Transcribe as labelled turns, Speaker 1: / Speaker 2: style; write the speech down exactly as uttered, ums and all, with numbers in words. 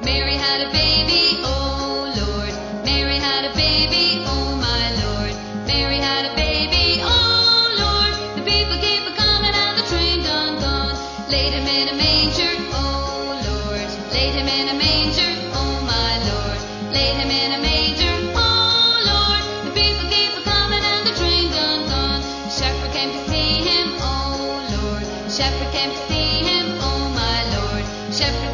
Speaker 1: Mary had a baby, oh Lord. Mary had a baby, oh my Lord. Mary had a baby, oh Lord. The people keep a coming and the train done gone. Laid him in a manger, oh Lord. Laid him in a manger, oh my Lord. Laid him in a manger, oh Lord. The people keep a coming and the train done gone. The shepherd came to see him, oh Lord. The shepherd came to see him, oh my Lord. Shepherd